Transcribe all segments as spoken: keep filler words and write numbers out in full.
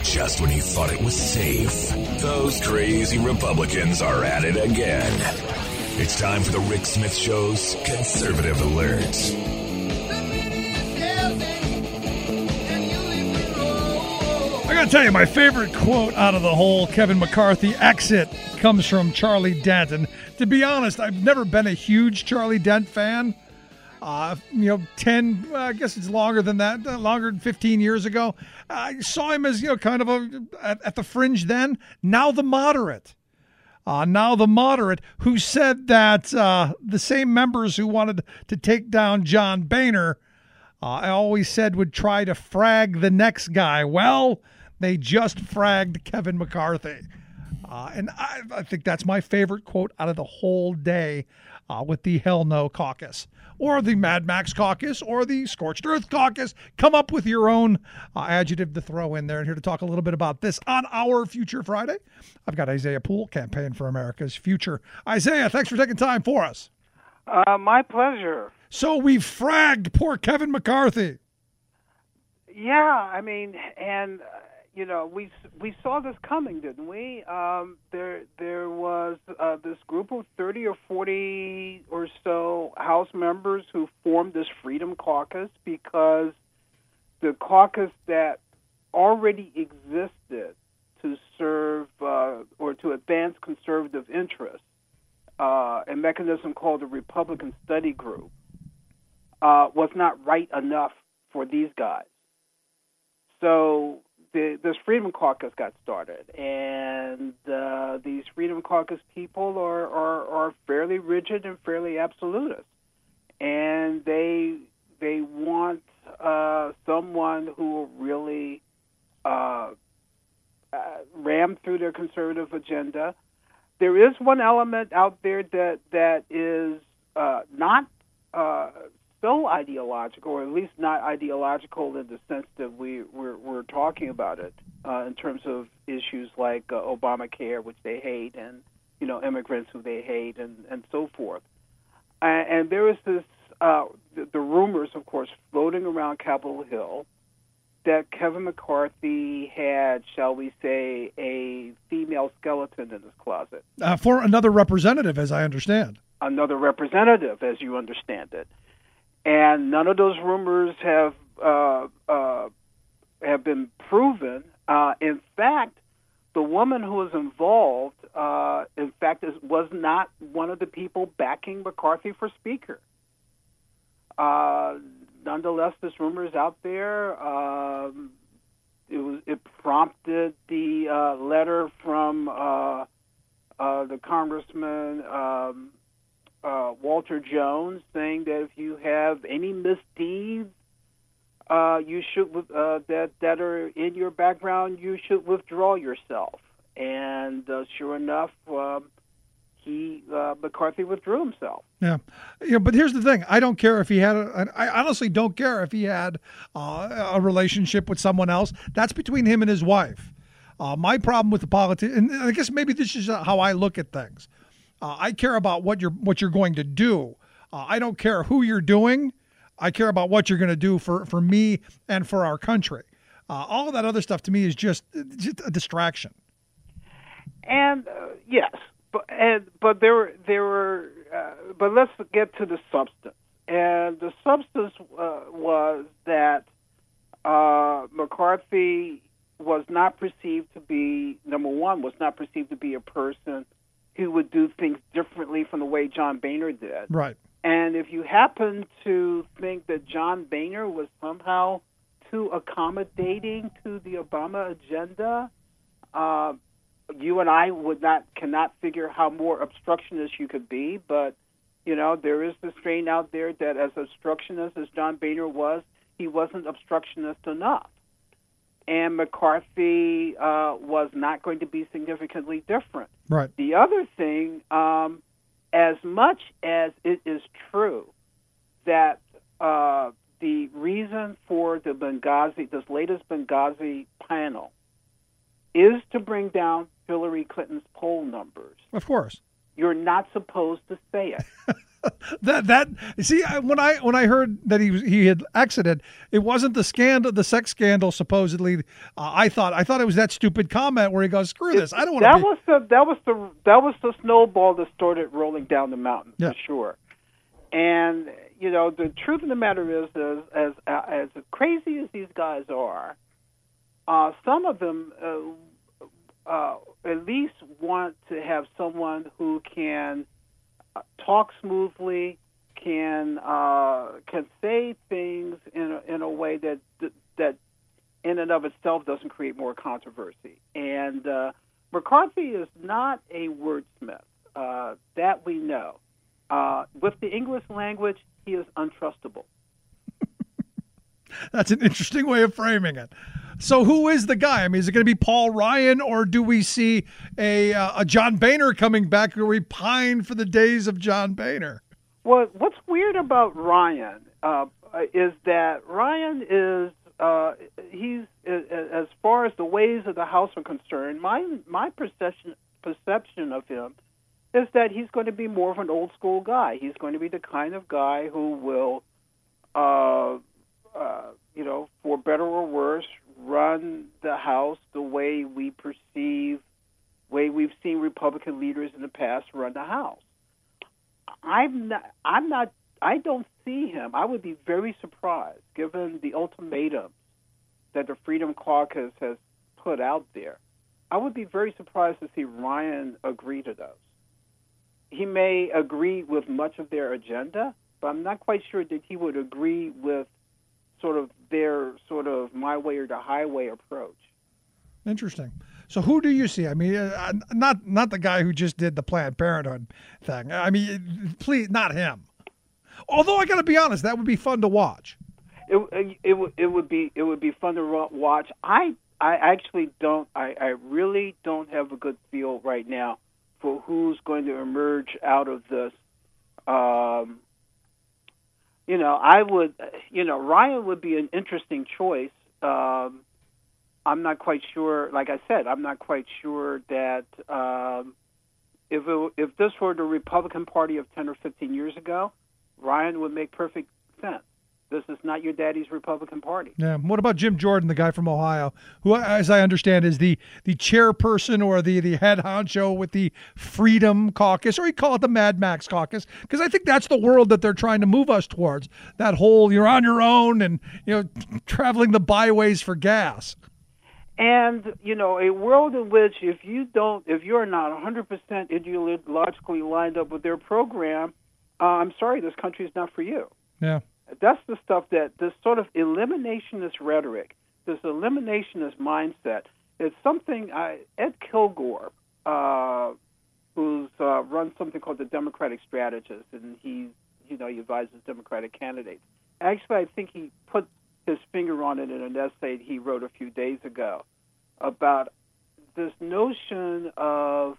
just when you thought it was safe. Those crazy Republicans are at it again. It's time for the Rick Smith Show's Conservative Alert. I gotta tell you, my favorite quote out of the whole Kevin McCarthy exit comes from Charlie Dent. And to be honest, I've never been a huge Charlie Dent fan. Uh, you know, ten, uh, I guess it's longer than that, uh, longer than fifteen years ago. I saw him as, you know, kind of a at, at the fringe then. Now the moderate. Uh, now the moderate who said that uh, the same members who wanted to take down John Boehner, uh, I always said would try to frag the next guy. Well, they just fragged Kevin McCarthy. Uh, and I, I think that's my favorite quote out of the whole day uh, with the Hell No Caucus. Or the Mad Max Caucus, or the Scorched Earth Caucus. Come up with your own uh, adjective to throw in there. And here to talk a little bit about this on our Future Friday, I've got Isaiah Poole, Campaign for America's Future. Isaiah, thanks for taking time for us. Uh, my pleasure. So we fragged poor Kevin McCarthy. Yeah, I mean, and... Uh, You know, we we saw this coming, didn't we? Um, there there was uh, this group of thirty or forty or so House members who formed this Freedom Caucus because the caucus that already existed to serve uh, or to advance conservative interests, uh, a mechanism called the Republican Study Group, uh, was not right enough for these guys. So The, this Freedom Caucus got started, and uh, these Freedom Caucus people are, are, are fairly rigid and fairly absolutist, and they they want uh, someone who will really uh, uh, ram through their conservative agenda. There is one element out there that that is uh, not uh, so ideological, or at least not ideological in the sense that we, we're, we're talking about it uh, in terms of issues like uh, Obamacare, which they hate, and you know immigrants who they hate, and, and so forth. And, and there is this, uh, the, the rumors, of course, floating around Capitol Hill that Kevin McCarthy had, shall we say, a female skeleton in his closet. Uh, for another representative, as I understand. Another representative, as you understand it. And none of those rumors have uh, uh, have been proven. Uh, in fact, the woman who was involved, uh, in fact, is, was not one of the people backing McCarthy for Speaker. Uh, nonetheless, this rumor is out there. Um, it was it prompted the uh, letter from uh, uh, the Congressman. Um, Uh, Walter Jones, saying that if you have any misdeeds uh, you should uh, that that are in your background, you should withdraw yourself. And uh, sure enough, uh, he uh, McCarthy withdrew himself. Yeah, yeah. But here's the thing: I don't care if he had. A, I honestly don't care if he had uh, a relationship with someone else. That's between him and his wife. Uh, my problem with the politics, and I guess maybe this is how I look at things. Uh, I care about what you're what you're going to do. Uh, I don't care who you're doing. I care about what you're going to do for, for me and for our country. Uh, all of that other stuff to me is just just a distraction. And uh, yes, but and but there were there were uh, but let's get to the substance. And the substance uh, was that uh, McCarthy was not perceived to be number one was not perceived to be a person who would do things differently from the way John Boehner did. Right. And if you happen to think that John Boehner was somehow too accommodating to the Obama agenda, uh, you and I would not cannot figure how more obstructionist you could be. But, you know, there is the strain out there that as obstructionist as John Boehner was, he wasn't obstructionist enough. And McCarthy uh, was not going to be significantly different. Right. The other thing, um, as much as it is true that uh, the reason for the Benghazi, this latest Benghazi panel, is to bring down Hillary Clinton's poll numbers. Of course. You're not supposed to say it. that that see I- when I when I heard that he was, he had exited, it wasn't the scandal, the sex scandal supposedly. Uh, I thought I thought it was that stupid comment where he goes, "Screw this, I don't want to." That be. was the that was the that was the snowball that started rolling down the mountain Yeah. for sure. And you know, the truth of the matter is, is as as crazy as these guys are, uh, some of them uh, uh, at least want to have someone who can uh, talk smoothly, can uh, can say things in a, in a way that that in and of itself doesn't create more controversy. And uh, McCarthy is not a wordsmith. Uh, that we know. Uh, with the English language, he is untrustable. That's an interesting way of framing it. So who is the guy? I mean, is it going to be Paul Ryan, or do we see a uh, a John Boehner coming back, or we pine for the days of John Boehner? Well, what's weird about Ryan uh, is that Ryan is uh, he's as far as the ways of the House are concerned. My my perception perception of him is that he's going to be more of an old school guy. He's going to be the kind of guy who will, uh, uh, you know, for better or worse, run the House the way we perceive, way we've seen Republican leaders in the past run the House. I'm not. I'm not. I don't see him. I would be very surprised, given the ultimatum that the Freedom Caucus has put out there. I would be very surprised to see Ryan agree to those. He may agree with much of their agenda, but I'm not quite sure that he would agree with sort of their sort of my way or the highway approach. Interesting. So who do you see? I mean, uh, not not the guy who just did the Planned Parenthood thing. I mean, please, not him. Although I got to be honest, that would be fun to watch. It it, it would it would be it would be fun to watch. I I actually don't. I, I really don't have a good feel right now for who's going to emerge out of this. Um, you know, I would, you know, Ryan would be an interesting choice. Um, I'm not quite sure, like I said, I'm not quite sure that um, if, it, if this were the Republican Party of ten or fifteen years ago, Ryan would make perfect sense. This is not your daddy's Republican Party. Yeah. What about Jim Jordan, the guy from Ohio, who, as I understand, is the the chairperson or the, the head honcho with the Freedom Caucus, or you call it the Mad Max Caucus, because I think that's the world that they're trying to move us towards. That whole you're on your own and you know traveling the byways for gas. And you know, a world in which if you don't, if you're not one hundred percent ideologically lined up with their program, uh, I'm sorry, this country is not for you. Yeah. That's the stuff that this sort of eliminationist rhetoric, this eliminationist mindset, is something I, Ed Kilgore, uh, who's uh, runs something called the Democratic Strategist, and he, you know, he advises Democratic candidates. Actually, I think he put his finger on it in an essay he wrote a few days ago about this notion of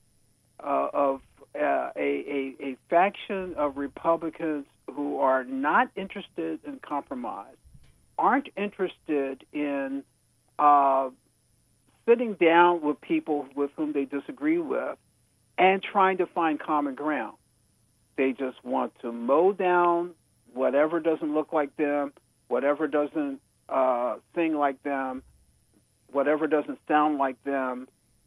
uh, of uh, a, a a faction of Republicans who are not interested in compromise, aren't interested in uh, sitting down with people with whom they disagree with and trying to find common ground. They just want to mow down whatever doesn't look like them, whatever doesn't uh, sing like them, whatever doesn't sound like them.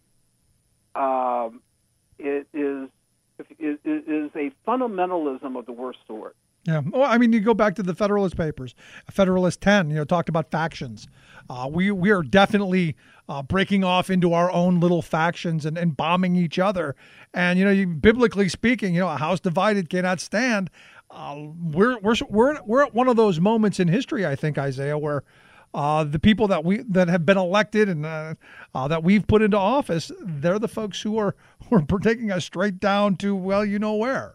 Um, it is it is a fundamentalism of the worst sort. Yeah. Well, I mean, you go back to the Federalist Papers, Federalist ten, you know, talked about factions. Uh, we we are definitely uh, breaking off into our own little factions and, and bombing each other. And, you know, you, biblically speaking, you know, a house divided cannot stand. Uh, we're, we're, we're, we're at one of those moments in history, I think, Isaiah, where uh, the people that we that have been elected and uh, uh, that we've put into office, they're the folks who are, who are taking us straight down to, well, you know where.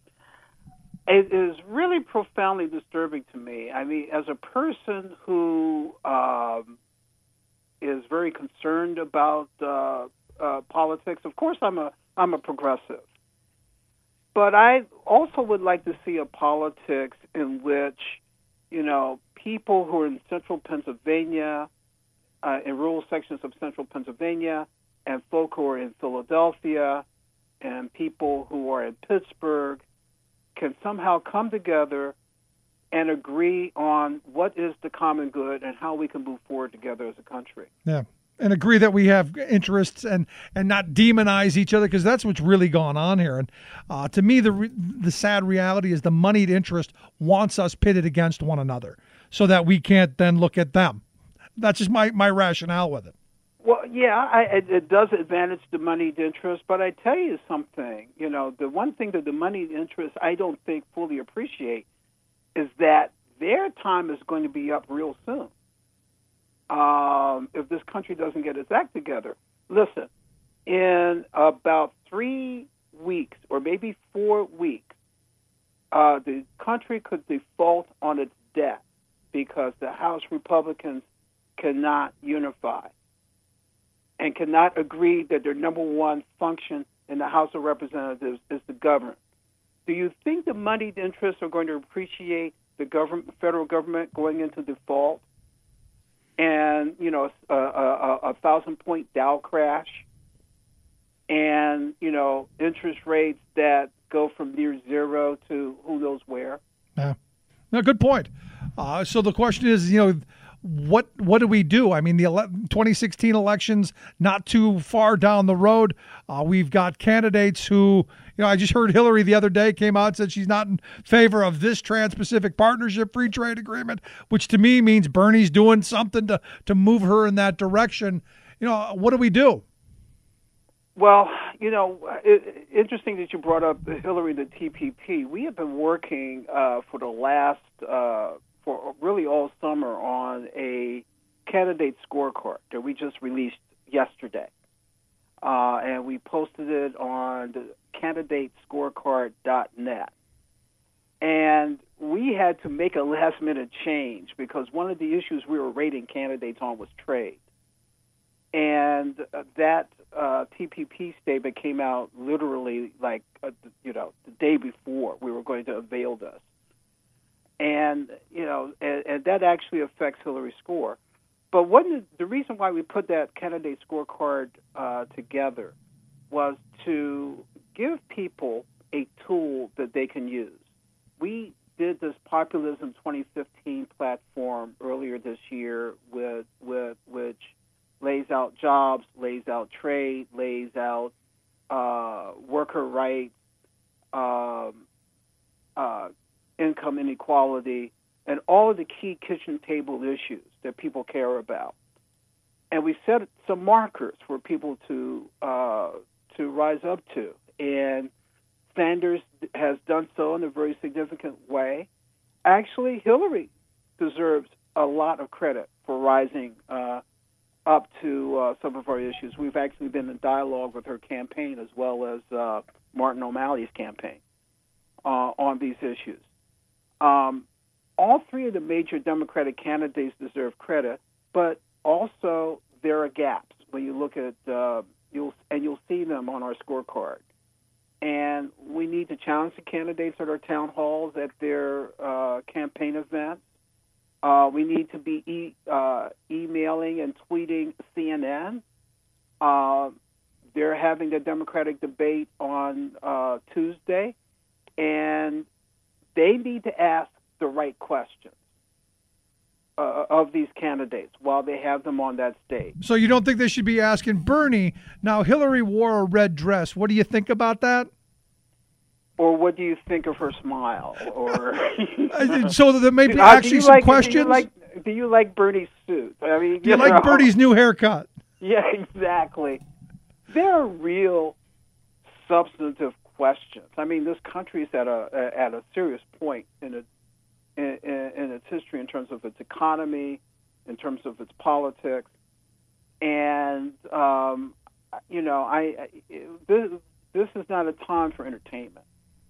It is really profoundly disturbing to me. I mean, as a person who um, is very concerned about uh, uh, politics, of course I'm a I'm a progressive. But I also would like to see a politics in which, you know, people who are in central Pennsylvania, uh, in rural sections of central Pennsylvania, and folk who are in Philadelphia, and people who are in Pittsburgh, can somehow come together and agree on what is the common good and how we can move forward together as a country. Yeah. And agree that we have interests and, and not demonize each other, because that's what's really going on here. And uh, to me, the re- the sad reality is the moneyed interest wants us pitted against one another so that we can't then look at them. That's just my, my rationale with it. Well, yeah, I, it, it does advantage the moneyed interest, but I tell you something, you know, the one thing that the moneyed interest I don't think fully appreciate is that their time is going to be up real soon. Um, if this country doesn't get its act together. Listen, in about three weeks or maybe four weeks, uh, the country could default on its debt because the House Republicans cannot unify and cannot agree that their number one function in the House of Representatives is to govern. Do you think the moneyed interests are going to appreciate the government, federal government going into default? And, you know, a, a, a thousand-point Dow crash, and, you know, interest rates that go from near zero to who knows where. Yeah. No, good point. Uh, so the question is, you know, what what do we do? I mean, the ele- twenty sixteen elections not too far down the road. Uh, we've got candidates who, you know, I just heard Hillary the other day came out and said she's not in favor of this Trans-Pacific Partnership Free Trade Agreement, which to me means Bernie's doing something to, to move her in that direction. You know, what do we do? Well, you know, it, interesting that you brought up Hillary, the T P P. We have been working uh, for the last uh, for really all summer on a candidate scorecard that we just released yesterday. Uh, and we posted it on the candidate scorecard dot net. And we had to make a last-minute change because one of the issues we were rating candidates on was trade. And uh, that uh, T P P statement came out literally like, uh, you know, the day before we were going to avail this. And, you know, and, and that actually affects Hillary's score. But what is, the reason why we put that candidate scorecard uh, together was to give people a tool that they can use. We did this Populism twenty fifteen platform earlier this year, with, with which lays out jobs, lays out trade, lays out uh, worker rights, um, uh, income inequality, and all of the key kitchen table issues that people care about. And we set some markers for people to uh, to rise up to. And Sanders has done so in a very significant way. Actually, Hillary deserves a lot of credit for rising uh, up to uh, some of our issues. We've actually been in dialogue with her campaign as well as uh, Martin O'Malley's campaign uh, on these issues. Um, all three of the major Democratic candidates deserve credit, but also there are gaps when you look at uh, you'll and you'll see them on our scorecard. And we need to challenge the candidates at our town halls, at their uh, campaign events. Uh, we need to be e- uh, emailing and tweeting C N N. Uh, they're having the Democratic debate on uh, Tuesday, and they need to ask the right questions uh, of these candidates while they have them on that stage. So you don't think they should be asking Bernie, now Hillary wore a red dress. What do you think about that? Or what do you think of her smile? Or so there may be uh, actually some like, questions. Do you, like, do you like Bernie's suit? I mean, do you, you like know. Bernie's new haircut? Yeah, exactly. There are real substantive questions. I mean, this country is at a at a serious point in it in, in, in its history in terms of its economy, in terms of its politics, and um, you know, I, I this this is not a time for entertainment.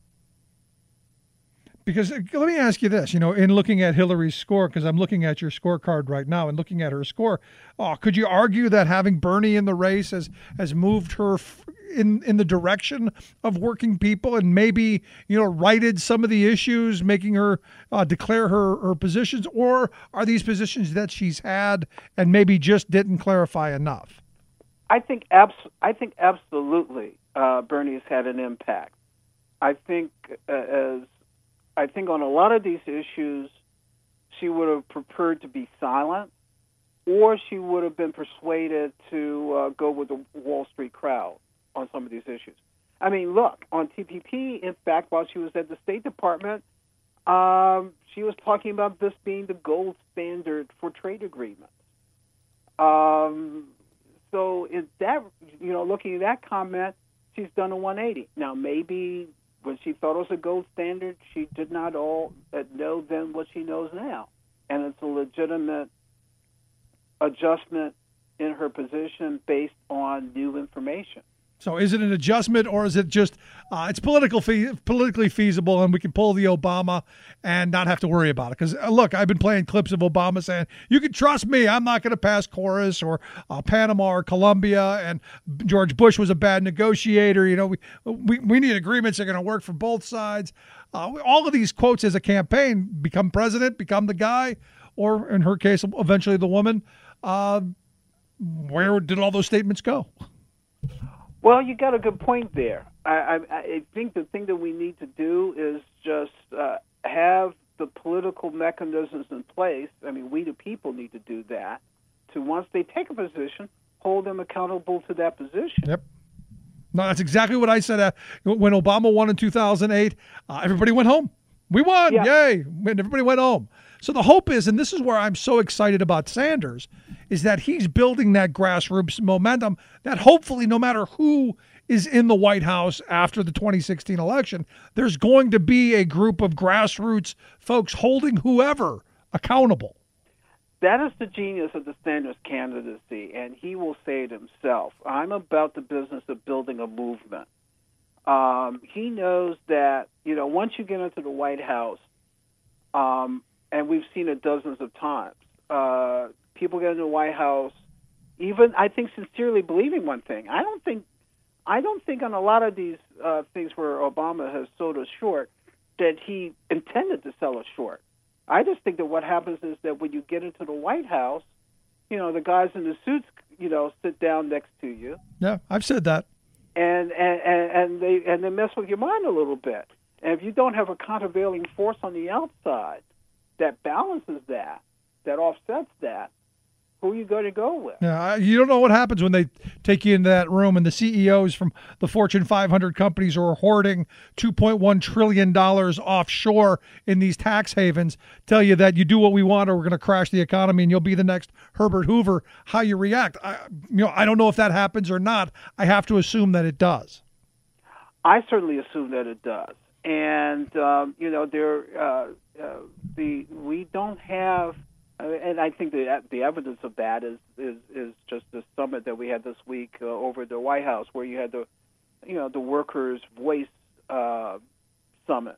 Because let me ask you this, you know, in looking at Hillary's score, because I'm looking at your scorecard right now and looking at her score, oh, could you argue that having Bernie in the race has, has moved her f- in, in the direction of working people and maybe, you know, righted some of the issues, making her uh, declare her, her positions? Or are these positions that she's had and maybe just didn't clarify enough? I think abs- I think absolutely uh, Bernie has had an impact. I think uh, as I think on a lot of these issues, she would have preferred to be silent, or she would have been persuaded to uh, go with the Wall Street crowd on some of these issues. I mean, look, on T P P, in fact, while she was at the State Department, um, she was talking about this being the gold standard for trade agreements. Um, so is that, you know, looking at that comment, she's done a one eighty. Now, maybe when she thought it was a gold standard, she did not all uh, know then what she knows now. And it's a legitimate adjustment in her position based on new information. So is it an adjustment, or is it just uh, it's political fe- politically feasible and we can pull the Obama and not have to worry about it? Because, uh, look, I've been playing clips of Obama saying, you can trust me, I'm not going to pass chorus or uh, Panama or Colombia, and George Bush was a bad negotiator. You know, we we, we need agreements that are going to work for both sides. Uh, all of these quotes as a campaign, become president, become the guy, or in her case, eventually the woman. Uh, where did all those statements go? Well, you got a good point there. I, I, I think the thing that we need to do is just uh, have the political mechanisms in place. I mean, we the people need to do that, to once they take a position, hold them accountable to that position. Yep. No, that's exactly what I said. Uh, when Obama won in two thousand eight, uh, everybody went home. We won, yeah. Yay, and everybody went home. So the hope is, and this is where I'm so excited about Sanders, is that he's building that grassroots momentum that hopefully no matter who is in the White House after the twenty sixteen election, there's going to be a group of grassroots folks holding whoever accountable. That is the genius of the Sanders candidacy, and he will say it himself. I'm about the business of building a movement. Um, he knows that, you know, once you get into the White House, um, and we've seen it dozens of times, uh, people get into the White House, even I think sincerely believing one thing. I don't think, I don't think on a lot of these uh, things where Obama has sold us short that he intended to sell us short. I just think that what happens is that when you get into the White House, you know, the guys in the suits, you know, sit down next to you. Yeah, I've said that. And and, and they and they mess with your mind a little bit. And if you don't have a countervailing force on the outside that balances that, that offsets that, who are you going to go with? Yeah, you don't know what happens when they take you into that room and the C E Os from the Fortune five hundred companies who are hoarding two point one trillion dollars offshore in these tax havens tell you that you do what we want or we're going to crash the economy and you'll be the next Herbert Hoover. How you react? I, you know, I don't know if that happens or not. I have to assume that it does. I certainly assume that it does. And, um, you know, there, uh, uh, the we don't have... And I think the the evidence of that is, is, is just the summit that we had this week uh, over at the White House, where you had the, you know, the Workers' Voice uh, Summit.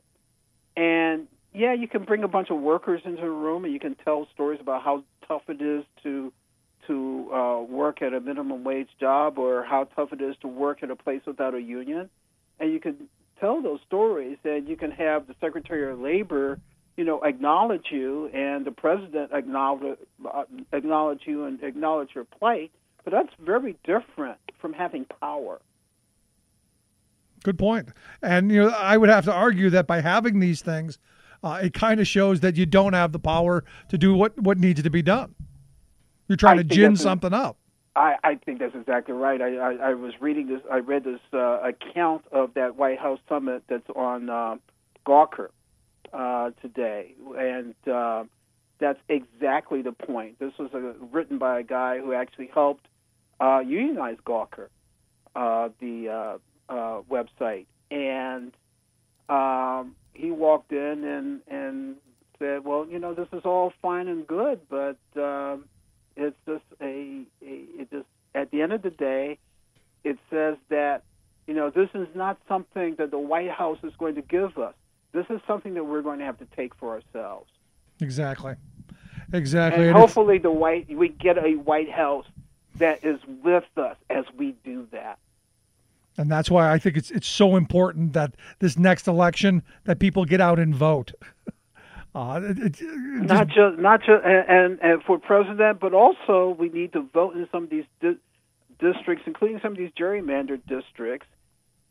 And yeah, you can bring a bunch of workers into a room, and you can tell stories about how tough it is to to uh, work at a minimum wage job, or how tough it is to work at a place without a union. And you can tell those stories, and you can have the Secretary of Labor, you know, acknowledge you, and the president acknowledge uh, acknowledge you and acknowledge your plight. But that's very different from having power. Good point. And, you know, I would have to argue that by having these things, uh, it kind of shows that you don't have the power to do what, what needs to be done. You're trying I to gin something up. I, I think that's exactly right. I, I, I was reading this. I read this uh, account of that White House summit that's on uh, Gawker. Uh, today, and uh, that's exactly the point. This was a, written by a guy who actually helped uh, unionize Gawker, uh, the uh, uh, website, and um, he walked in and, and said, well, you know, this is all fine and good, but um, it's just a, a it just at the end of the day, it says that, you know, this is not something that the White House is going to give us. This is something that we're going to have to take for ourselves. Exactly. Exactly. And, and hopefully the white we get a White House that is with us as we do that. And that's why I think it's it's so important that this next election that people get out and vote. Uh, it, it, it not just, just not just and, and, and for president, but also we need to vote in some of these di- districts, including some of these gerrymandered districts,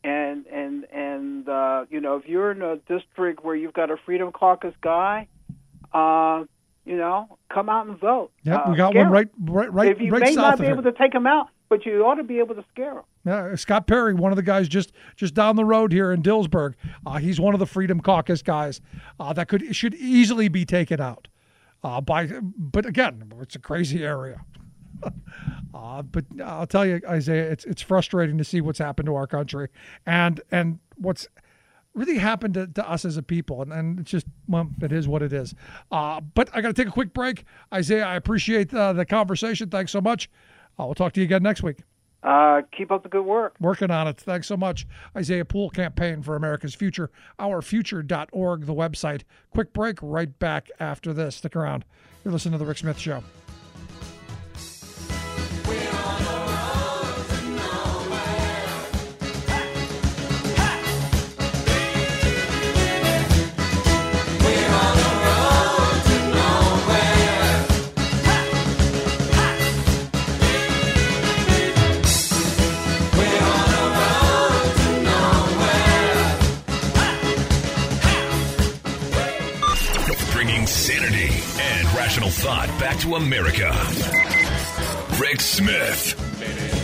and and and uh, you know, if you're in a district where you've got a Freedom Caucus guy, uh, you know, come out and vote. Yep, uh, we got one right, right, right, if you right may south not of be here. able to take him out, but you ought to be able to scare him. Yeah, Scott Perry, one of the guys just just down the road here in Dillsburg. Uh, he's one of the Freedom Caucus guys uh, that could should easily be taken out. Uh, by, but again, it's a crazy area. uh, but I'll tell you, Isaiah, it's it's frustrating to see what's happened to our country, and and what's really happened to, to us as a people, and, and it's just, well, it is what it is. Uh, but I got to take a quick break. Isaiah, I appreciate uh, the conversation. Thanks so much. Uh, we'll talk to you again next week. Uh, keep up the good work. Working on it. Thanks so much. Isaiah Poole, Campaign for America's Future, our future dot org, the website. Quick break, right back after this. Stick around. You're listening to The Rick Smith Show. Sanity and rational thought back to America. Rick Smith.